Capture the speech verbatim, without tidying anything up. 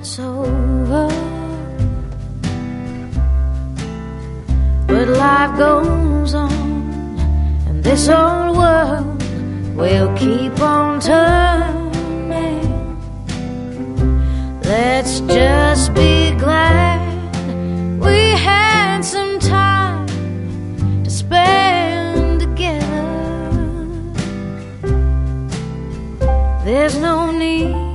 it's over, but life goes on, and this old world will keep on turning. Let's just be glad we had some time to spend together. There's no need